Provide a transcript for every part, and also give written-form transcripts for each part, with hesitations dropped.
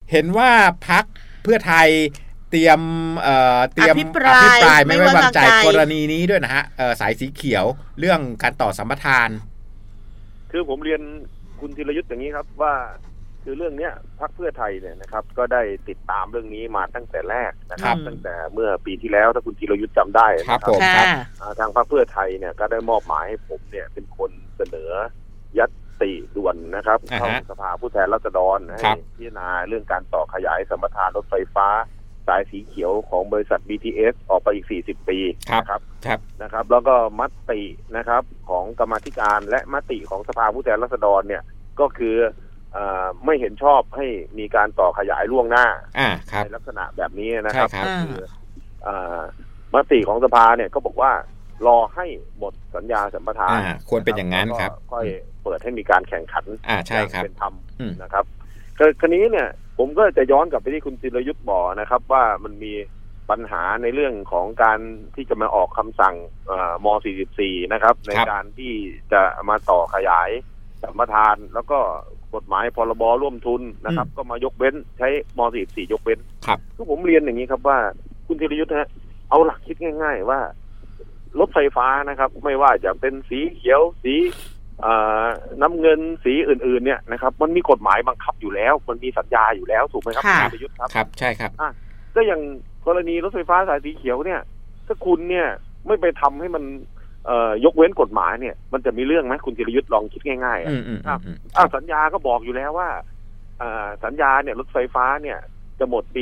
เห็นว่าพรรคเพื่อไทยเตรียมอภิปรายไม่ไว้วางใจกรณีนี้ด้วยนะฮะสายสีเขียวเรื่องการต่อสัมปทานคือผมเรียนคุณธีรยุทธ์อย่างนี้ครับว่าคือเรื่องเนี้ยพรรคเพื่อไทยเนี่ยนะครับก็ได้ติดตามเรื่องนี้มาตั้งแต่แรกนะครับตั้งแต่เมื่อปีที่แล้วถ้าคุณธีรยุทธ์จำได้นะครับทางพรรคเพื่อไทยเนี่ยก็ได้มอบหมายให้ผมเนี่ยเป็นคนเสนอยัตติด่วนนะครับเข้าสภาผู้แทนราษฎรให้พิจารณาเรื่องการต่อขยายสัมปทานรถไฟฟ้าสายสีเขียวของบริษัท BTS ออกไปอีก40 ปีนะครับแล้วก็มตินะครับของกรรมาธิการและมติของสภาผู้แทนราษฎรเนี่ยก็คือไม่เห็นชอบให้มีการต่อขยายล่วงหน้าในลักษณะแบบนี้นะครับคือมติของสภาเนี่ยก็บอกว่ารอให้หมดสัญญาสัมปทานควรเป็นอย่างนั้นครับค่อยเปิดให้มีการแข่งขันใช่ครับเป็นธรรมนะครับคราวนี้เนี่ยผมก็จะย้อนกลับไปที่คุณธีรยุทธ์บอกนะครับว่ามันมีปัญหาในเรื่องของการที่จะมาออกคำสั่งม.44 นะครับในการที่จะมาต่อขยายสัมปทานแล้วก็กฎหมายพรบร่วมทุนนะครับก็มายกเว้นใช้ม.44 ยกเว้นคือผมเรียนอย่างนี้ครับว่าคุณธีรยุทธ์ฮะเอาหลักคิดง่ายๆว่ารถไฟฟ้านะครับไม่ว่าจะเป็นสีเขียวสีน้ำเงินสีอื่นๆเนี่ยนะครับมันมีกฎหมายบังคับอยู่แล้วมันมีสัญญาอยู่แล้วถูกไหมครับคุณธีรยุทธ์ครับใช่ครับก็อย่างกรณีรถไฟฟ้าสายสีเขียวเนี่ยถ้าคุณเนี่ยไม่ไปทำให้มันยกเว้นกฎหมายเนี่ยมันจะมีเรื่องไหมคุณธีรยุทธ์ลองคิดง่ายๆสัญญาก็บอกอยู่แล้วว่าสัญญาเนี่ยรถไฟฟ้าเนี่ยจะหมดปี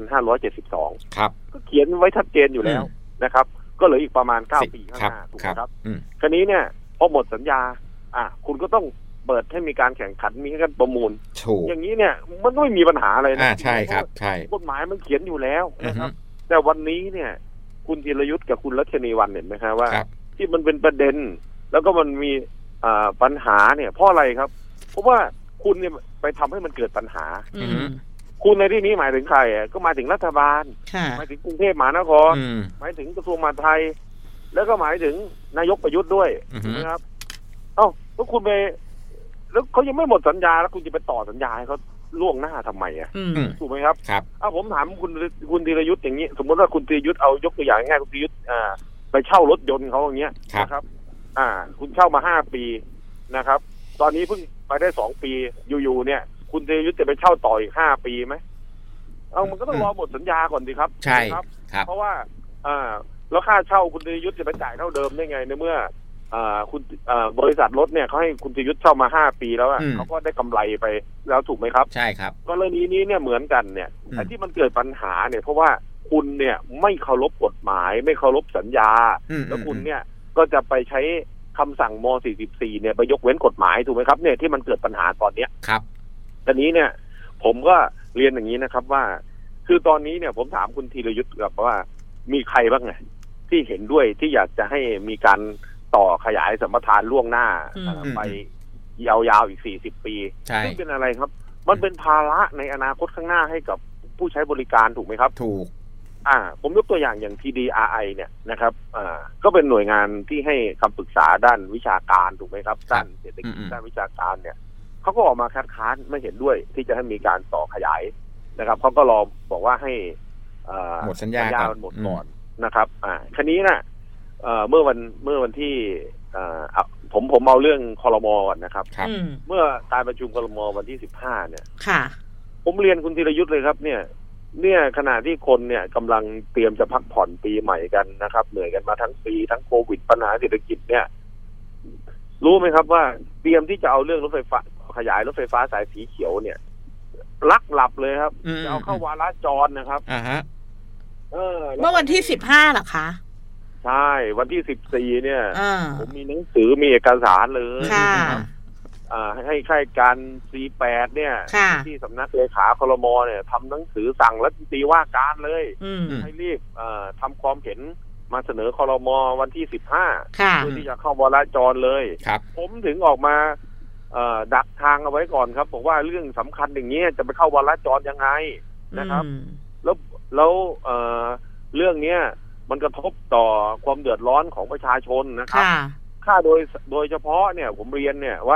2572 ครับก็เขียนไว้ชัดเจนอยู่แล้วนะครับก็เหลืออีกประมาณ9 ปีข้างหน้าถูกไหมครับคราวนี้เนี่ยพอหมดสัญญาคุณก็ต้องเปิดให้มีการแข่งขันมีการประมูลอย่างนี้เนี่ยมันไม่มีปัญหาอะไรนะใช่ครับใช่กฎหมายมันเขียนอยู่แล้วนะครับแต่วันนี้เนี่ยคุณธีรยุทธ์กับคุณรัชนีวรรณเห็นไหมครับว่าที่มันเป็นประเด็นแล้วก็มันมีปัญหาเนี่ยเพราะอะไรครับเพราะว่าคุณเนี่ยไปทำให้มันเกิดปัญหาคุณในที่นี้หมายถึงใครก็หมายถึงรัฐบาลหมายถึงกรุงเทพมหานครหมายถึงกระทรวงมหาดไทยแล้วก็หมายถึงนายกประยุทธ์ด้วยนะครับแล้วคุณไปแล้วเขายังไม่หมดสัญญาแล้วคุณจะไปต่อสัญญาให้เขาล่วงหน้าทำไมถูกไหมครับผมถามคุณธีรยุทธ์อย่างนี้สมมติว่าคุณธีรยุทธ์เอายกตัวอย่างง่ายคุณธีรยุทธ์ไปเช่ารถยนต์เขาอย่างเงี้ยนะครับคุณเช่ามา5 ปีนะครับตอนนี้เพิ่งไปได้2 ปีอยู่ๆเนี่ยคุณธีรยุทธ์จะไปเช่าต่ออีก5 ปีไหมมันก็ต้องรอหมดสัญญาก่อนสิครับใช่ครับเพราะว่าแล้วค่าเช่าคุณธีรยุทธ์จะไปจ่ายเท่าเดิมได้ไงในเมื่อคุณบริษัทรถเนี่ยเขาให้คุณธีรยุทธ์เช่ามา5 ปีแล้วเขาก็ได้กำไรไปแล้วถูกไหมครับใช่ครับกรณีนี้เนี่ยเหมือนกันเนี่ยแต่ที่มันเกิดปัญหาเนี่ยเพราะว่าคุณเนี่ยไม่เคารพกฎหมายไม่เคารพสัญญาแล้วคุณเนี่ยก็จะไปใช้คำสั่งม.44 เนี่ยไปยกเว้นกฎหมายถูกไหมครับเนี่ยที่มันเกิดปัญหาตอนเนี้ยครับตอนนี้เนี่ยผมก็เรียนอย่างนี้นะครับว่าคือตอนนี้เนี่ยผมถามคุณธีรยุทธ์กับว่ามีใครบ้างไงที่เห็นด้วยที่อยากจะให้มีการต่อขยายสัมปทานล่วงหน้าไปยาวๆอีก40 ปีซึ่งเป็นอะไรครับมันเป็นภาระในอนาคตข้างหน้าให้กับผู้ใช้บริการถูกไหมครับถูกผมยกตัวอย่างTDRI เนี่ยนะครับก็เป็นหน่วยงานที่ให้คำปรึกษาด้านวิชาการถูกไหมครับด้านเศรษฐกิจด้านวิชาการเนี่ยเขาก็ออกมาคัดค้านไม่เห็นด้วยที่จะให้มีการต่อขยายนะครับเขาก็รอบอกว่าให้หมดสัญญาหมดก่อนนะครับคราวนี้นะเมื่อวันที่ผมเอาเรื่องครม.ก่อนนะครับเมื่อการประชุมครม.วันที่15เนี่ยผมเรียนคุณธีรยุทธ์เลยครับเนี่ยขณะที่คนเนี่ยกำลังเตรียมจะพักผ่อนปีใหม่กันนะครับเหนื่อยกันมาทั้งปีทั้งโควิดปัญหาเศรษฐกิจเนี่ยรู้ไหมครับว่าเตรียมที่จะเอาเรื่องรถไฟฟ้าขยายรถไฟฟ้าสายสีเขียวเนี่ยลักหลับเลยครับจะเอาเข้าวาระจรนะครับเมื่อวันที่15เหรอคะใช่วันที่14เนี่ยผมมีหนังสือมีเอกสารเลยให้ค่ายการ C8 เนี่ยที่สำนักเลขาครม.เนี่ยทำหนังสือสั่งรัฐมนตรีว่าการเลยให้รีบทำความเห็นมาเสนอครม.วันที่15เพื่อที่จะเข้าวาระจรเลยผมถึงออกมาดักทางเอาไว้ก่อนครับบอกว่าเรื่องสำคัญอย่างนี้จะไปเข้าวาระจรยังไงนะครับแล้วเรื่องนี้มันกระทบต่อความเดือดร้อนของประชาชนนะครับค่าโดยเฉพาะเนี่ยผมเรียนเนี่ยว่า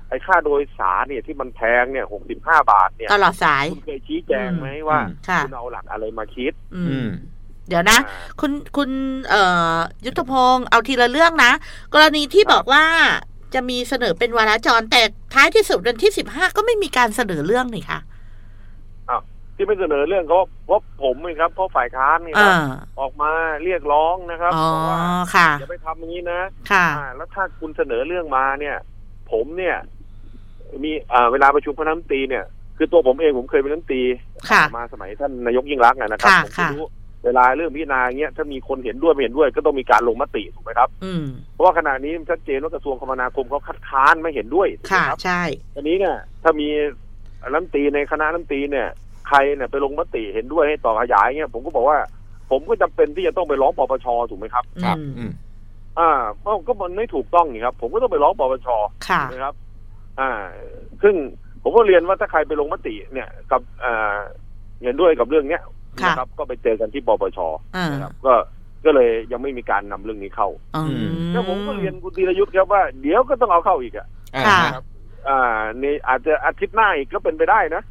ไอ้ค่าโดยสารเนี่ยที่มันแพงเนี่ย65 บาทเนี่ยตลอดสายคุณเคยชี้แจงไหมว่าคุณเอาหลักอะไรมาคิดเดี๋ยวนะคุณยุทธพงศ์เอาทีละเรื่องนะกรณีที่บอกว่าจะมีเสนอเป็นวาระจรแต่ท้ายที่สุดวันที่15ก็ไม่มีการเสนอเรื่องนี่ค่ะที่ไม่เสนอเรื่องเพราะผมเองครับเพราะฝ่ายค้านนี่ครับออกมาเรียกร้องนะครับบอกว่าอย่าไปทำอย่างนี้นะแล้วถ้าคุณเสนอเรื่องมาเนี่ยผมเนี่ยมีเวลาประชุมคณะรัฐมนตรีเนี่ยคือตัวผมเองผมเคยเป็นรัฐมนตรีมาสมัยท่านนายกยิ่งรักษณ์นะครับผมรู้เวลาเรื่องพิจารณาเงี้ยถ้ามีคนเห็นด้วยไม่เห็นด้วยก็ต้องมีการลงมติถูกไหมครับเพราะว่าขณะนี้ชัดเจนว่ากระทรวงคมนาคมเขาคัดค้านไม่เห็นด้วยค่ะใช่ทีนี้เนี่ยถ้ามีรัฐมนตรีในคณะรัฐมนตรีเนี่ยใครเนี่ยไปลงมติเห็นด้วยให้ต่อขยายเงี้ยผมก็บอกว่าผมก็จำเป็นที่จะต้องไปร้องปปช.ถูกไหมครับครับก็มันไม่ถูกต้องนี่ครับผมก็ต้องไปร้องปปช.ถูกไหมครับซึ่งผมก็เรียนว่าถ้าใครไปลงมติเนี่ยกับเห็นด้วยกับเรื่องเนี้ยนะครับก็ไปเจอกันที่ปปช.นะครับก็เลยยังไม่มีการนำเรื่องนี้เข้าแล้วผมก็เรียนคุณธีรยุทธ์ครับว่าเดี๋ยวก็ต้องเอาเข้าอีกครับนี่อาจจะอาทิตย์หน้าอีกก็เป็นไปได้นะ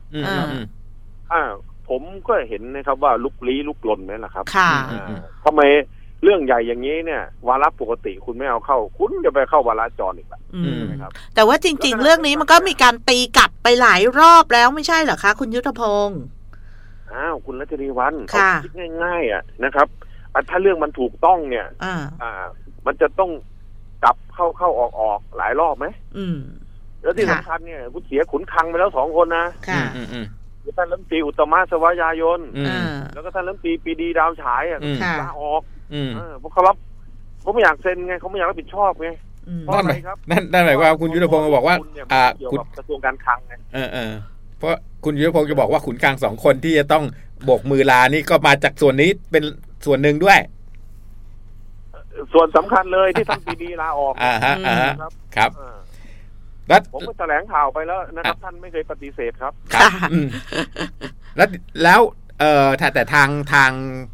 ผมก็เห็นนะครับว่าลุกลี้ลุกลนนี่แหละครับทำไมเรื่องใหญ่อย่างนี้เนี่ยวาระปกติคุณไม่เอาเข้าคุณจะไปเข้าวาระจรอีกแล้วนะครับแต่ว่าจริงๆเรื่องนี้มันก็มีการตีกลับไปหลายรอบแล้วไม่ใช่เหรอคะคุณยุทธพงศ์คุณรัชนีวรรณเขาคิดง่ายๆนะครับถ้าเรื่องมันถูกต้องเนี่ยมันจะต้องกลับเข้าออกหลายรอบไหมแล้วที่สำคัญเนี่ยคุณเสียขุนคลังไปแล้ว2 คนนะท่านรัฐมนตรีอุตตมะสวายายนแล้วก็ท่านรัฐมนตรีปรีดีดาวฉายลาออกเพราะเขารับเขาไม่อยากเซ็นไงเขาไม่อยากรับผิดชอบไงเพราะอะไรครับนั่นหมายความคุณยุทธพงศ์บอกว่าคุณกระทรวงการคลังไงเพราะคุณยุทธพงศ์จะบอกว่าขุนคลัง2 คนที่จะต้องโบกมือลานี่ก็มาจากส่วนนี้เป็นส่วนหนึ่งด้วยส่วนสำคัญเลยที่ท่านปรีดีลาออกครับผมก็แถลงข่าวไปแล้วนะครับท่านไม่เคยปฏิเสธครับแล้วแต่ทาง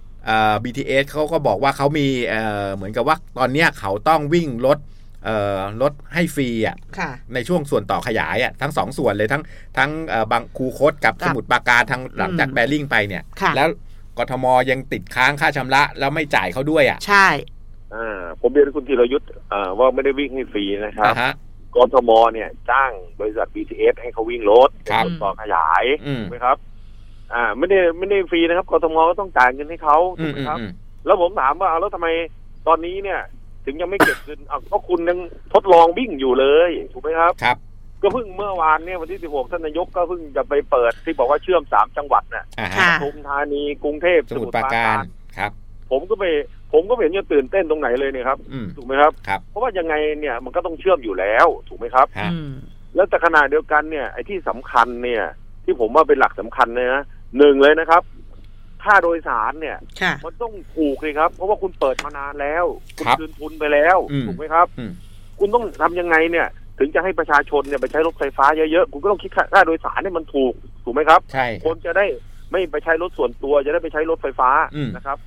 BTS เขาก็บอกว่าเขามีเหมือนกับว่าตอนเนี้ยเขาต้องวิ่งรถให้ฟรีในช่วงส่วนต่อขยายทั้ง2 ส่วนเลยทั้งบางคูคตกับสมุทรปราการทางหลังจากแบริ่งไปเนี่ยแล้วกทมยังติดค้างค่าชำระแล้วไม่จ่ายเขาด้วยใช่ผมเรียนคุณธีรยุทธ์ว่าไม่ได้วิ่งให้ฟรีนะครับกทมเนี่ยจ้างบริษัท BTS ให้เขาวิ่งรถต่อขยายถูกไหมครับไม่ได้ฟรีนะครับกทมก็ต้องจ่ายเงินให้เขาถูกไหมครับแล้วผมถามว่าแล้วทำไมตอนนี้เนี่ยถึงยังไม่เก็บเงินเพราะคุณยังทดลองวิ่งอยู่เลยถูกไหมครับครับก็เพิ่งเมื่อวานเนี่ยวันที่16ท่านนายกก็เพิ่งจะไปเปิดที่บอกว่าเชื่อม3 จังหวัดน่ะปทุมธานีกรุงเทพสมุทรปราการครับผมก็เห็นจะตื่นเต้นตรงไหนเลยเนี่ยครับถูกไหมครับเพราะว่ายังไงเนี่ยมันก็ต้องเชื่อมอยู่แล้วถูกไหมครับแล้วแต่ขณะเดียวกันเนี่ยไอ้ที่สำคัญเนี่ยที่ผมว่าเป็นหลักสำคัญเลยนะ1เลยนะครับค่าโดยสารเนี่ยมันต้องถูกเลยครับเพราะว่าคุณเปิดมานานแล้วคุณคืนทุนไปแล้วถูกไหมครับคุณต้องทำยังไงเนี่ยถึงจะให้ประชาชนเนี่ยไปใช้รถไฟฟ้าเยอะๆคุณก็ต้องคิดค่าโดยสารเนี่ยมันถูกไหมครับคนจะได้ไม่ไปใช้รถส่วนตัวจะได้ไปใช้รถไฟฟ้านะครับ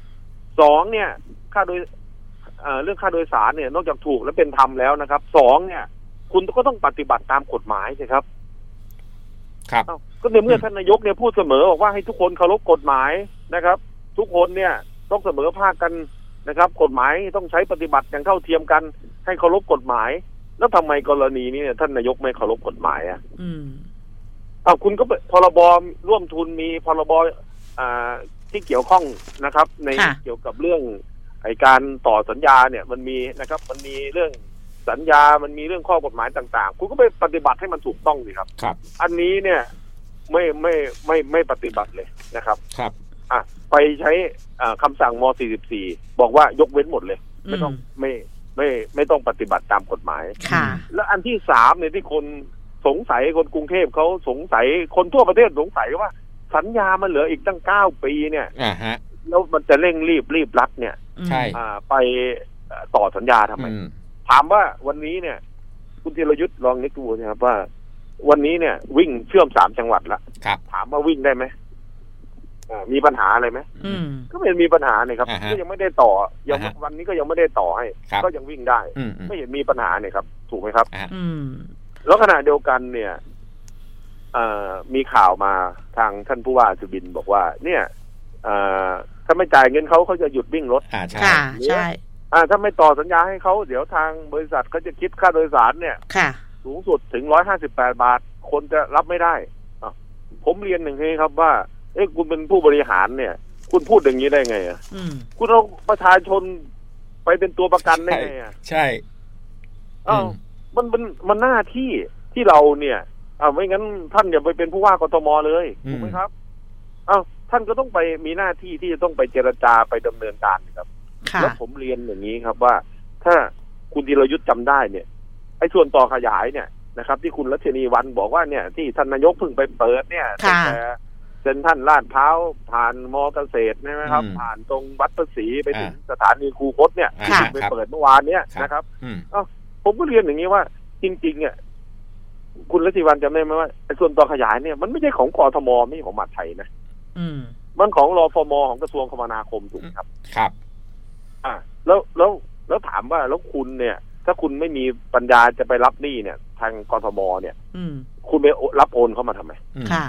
2เนี่ยค่าโดยเรื่องค่าโดยสารเนี่ยนอกจากถูกและเป็นธรรมแล้วนะครับ2เนี่ยคุณก็ต้องปฏิบัติตามกฎหมายสิครับก็ในเมื่อท่านนายกเนี่ยพูดเสมอบอกว่าให้ทุกคนเคารพกฎหมายนะครับทุกคนเนี่ยต้องเสมอภาคกันนะครับกฎหมายต้องใช้ปฏิบัติอย่างเท่าเทียมกันให้เคารพกฎหมายแล้วทำไมกรณีนี้เนี่ยท่านนายกไม่เคารพกฎหมายคุณก็พรบร่วมทุนมีพรบที่เกี่ยวข้องนะครับในเกี่ยวกับเรื่องไอ้การต่อสัญญาเนี่ยมันมีนะครับมันมีเรื่องสัญญามันมีเรื่องข้อกฎหมายต่างๆคุณก็ไปปฏิบัติให้มันถูกต้องสิครับอันนี้เนี่ยไม่ปฏิบัติเลยนะครับไปใช้คำสั่งม.44บอกว่ายกเว้นหมดเลยไม่ต้องปฏิบัติตามกฎหมายแล้วอันที่3เนี่ยที่คนสงสัยคนกรุงเทพเขาสงสัยคนทั่วประเทศสงสัยว่าสัญญามันเหลืออีกตั้ง9 ปีเนี่ยแล้วมันจะเร่งรีบรัดเนี่ยไปต่อสัญญาทำไมถามว่าวันนี้เนี่ยคุณธีรยุทธ์ลองนึกดูนะครับว่าวันนี้เนี่ยวิ่งเชื่อม3 จังหวัดละถามว่าวิ่งได้ไหมมีปัญหาอะไรไหมก็ไม่มีปัญหาเนี่ยครับก็ยังไม่ได้ต่อยังวันนี้ก็ยังไม่ได้ต่อให้ก็ยังวิ่งได้ไม่เห็นมีปัญหาเนี่ยครับถูกไหมครับแล้วขณะเดียวกันเนี่ยมีข่าวมาทางท่านผู้ว่าสุบินบอกว่าเนี่ยถ้าไม่จ่ายเงินเขาจะหยุดวิ่งรถใช่ใช่ถ้าไม่ต่อสัญญาให้เขาเดี๋ยวทางบริษัทเขาจะคิดค่าโดยสารเนี่ยสูงสุดถึง158 บาทคนจะรับไม่ได้ผมเรียนอย่างนี้ครับว่าคุณเป็นผู้บริหารเนี่ยคุณพูดอย่างนี้ได้ไงคุณเอาประชาชนไปเป็นตัวประกันได้ไงใช่มันหน้าที่เราเนี่ยไม่งั้นท่านอย่าไปเป็นผู้ว่ากทมเลยถูกไหมครับท่านก็ต้องไปมีหน้าที่ที่จะต้องไปเจรจาไปดำเนินการครับแล้วผมเรียนอย่างนี้ครับว่าถ้าคุณธีรยุทธ์จำได้เนี่ยไอ้ส่วนต่อขยายเนี่ยนะครับที่คุณรัชนีวรรณบอกว่าเนี่ยที่ท่านนายกเพิ่งไปเปิดเนี่ยตั้งแต่เซ็นทรัลลาดพร้าวผ่านมอเกษตรใช่ไหมครับผ่านตรงวัดภาษีไปถึงสถานีคูคตเนี่ยไปเปิดเมื่อวานเนี่ยนะครับผมก็เรียนอย่างนี้ว่าจริงๆเนี่ยคุณรัชนีวรรณจำได้ไหมว่าไอ้ส่วนต่อขยายเนี่ยมันไม่ใช่ของกทมไม่ใช่ของมหาดไทยนะมันของรฟม.ของกระทรวงคมนาคมถูกครับครับแล้วถามว่าแล้วคุณเนี่ยถ้าคุณไม่มีปัญญาจะไปรับหนี้เนี่ยทางกทมเนี่ยคุณไปรับโอนเข้ามาทำไมค่ะ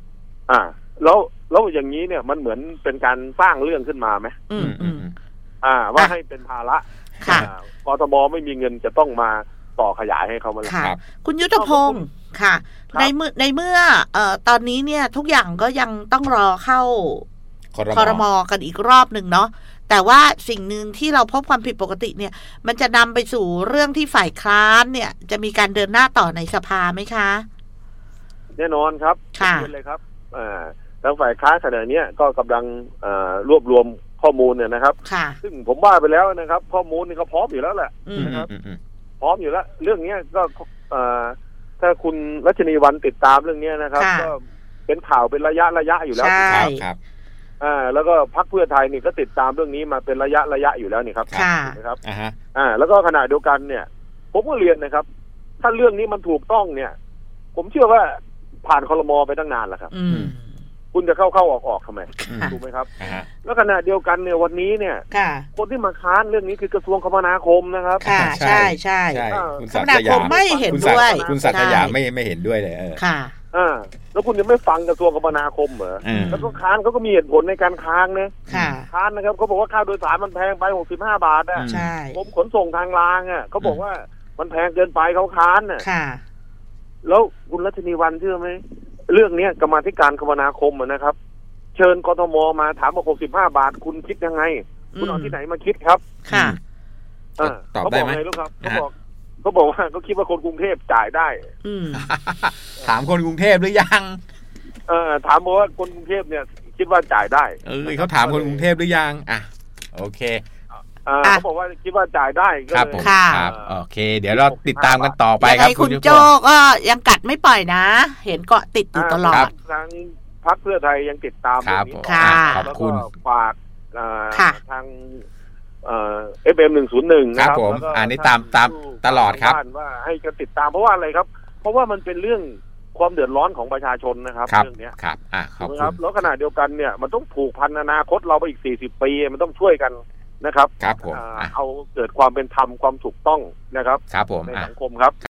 แล้วอย่างนี้เนี่ยมันเหมือนเป็นการสร้างเรื่องขึ้นมาไหมว่าให้เป็นภาระกทมไม่มีเงินจะต้องมาต่อขยายให้เขามาเลยคุณยุทธพงศ์ค่ะในเมื่อตอนนี้เนี่ยทุกอย่างก็ยังต้องรอเข้าครม.กันอีกรอบหนึ่งเนาะแต่ว่าสิ่งหนึ่งที่เราพบความผิดปกติเนี่ยมันจะนำไปสู่เรื่องที่ฝ่ายค้านเนี่ยจะมีการเดินหน้าต่อในสภาไหมคะแน่นอนครับเป็นเลยครับทางฝ่ายค้านขณะนี้ก็กำลังรวบรวมข้อมูลเนี่ยนะครับซึ่งผมว่าไปแล้วนะครับข้อมูลนี่เขาพร้อมอยู่แล้วแหละนะครับพร้อมอยู่แล้วเรื่องนี้ก็ถ้าคุณรัชนีวรรณติดตามเรื่องนี้นะครับก็เป็นข่าวเป็นระยะอยู่แล้วครับแล้วก็พรรคเพื่อไทยนี่ก็ติดตามเรื่องนี้มาเป็นระยะอยู่แล้วนี่ครับนะครับแล้วก็ขณะเดียวกันเนี่ยผมก็เรียนนะครับถ้าเรื่องนี้มันถูกต้องเนี่ยผมเชื่อว่าผ่านครม.ไปตั้งนานแล้วครับคุณจะเข้าออกทำไมถูกไหมครับแล้วขณะเดียวกันเนี่ยวันนี้เนี่ยคนที่มาค้านเรื่องนี้คือกระทรวงคมนาคมนะครับใช่คมนาคมไม่เห็นด้วยคุณศักดิ์ยาไม่เห็นด้วยเลยค่ะแล้วคุณยังไม่ฟังกระทรวงคมนาคมเหรอแล้วก็ค้านเขาก็มีเหตุผลในการค้านนะค้านนะครับเขาบอกว่าค่าโดยสารมันแพงไป65 บาทอ่ะผมขนส่งทางรางอ่ะเขาบอกว่ามันแพงเกินไปเขาค้านอ่ะแล้วคุณรัชนีวรรณเชื่อไหมเรื่องนี้กรรมาธิการคมนาคมนะครับเชิญกทมมาถามว่า65 บาทคุณคิดยังไงคุณเอาที่ไหนมาคิดครับตอบได้ไหมลูกครับเขาบอกว่าเขาคิดว่าคนกรุงเทพจ่ายได้ถามคนกรุงเทพหรือยังถามว่าคนกรุงเทพเนี่ยคิดว่าจ่ายได้เขาถามคนกรุงเทพหรือยังโอเคเขาบอกว่าคิดว่าจ่ายได้ครับผมครับโอเคเดี๋ยวเราติดตามกันต่อไปครับคุณโจ้ก็ยังกัดไม่ปล่อยนะเห็นเกาะติดอยู่ตลอดทางพรรคเพื่อไทยยังติดตามครับขอบคุณฝากทางFM 101 นะครับผมนี่ตามตลอดครับว่าให้กันติดตามเพราะว่าอะไรครับเพราะว่ามันเป็นเรื่องความเดือดร้อนของประชาชนนะครับเรื่องนี้ครับขอบคุณแล้วขณะเดียวกันเนี่ยมันต้องผูกพันอนาคตเราไปอีก40 ปีมันต้องช่วยกันนะครับครับผมเอาเกิดความเป็นธรรมความถูกต้องนะครับครับผมในสังคมครับ